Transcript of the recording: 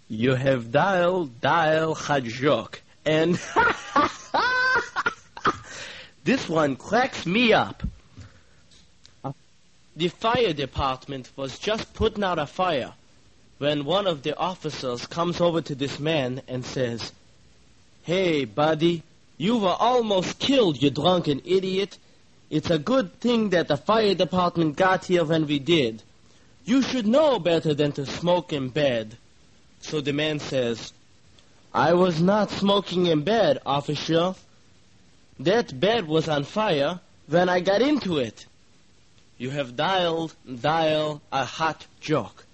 You have dial hot joke. And this one cracks me up. The fire department was just putting out a fire when one of the officers comes over to this man and says, "Hey, buddy, you were almost killed, you drunken idiot. It's a good thing that the fire department got here when we did. You should know better than to smoke in bed." So the man says, "I was not smoking in bed, officer. That bed was on fire when I got into it." You have dial a hot joke.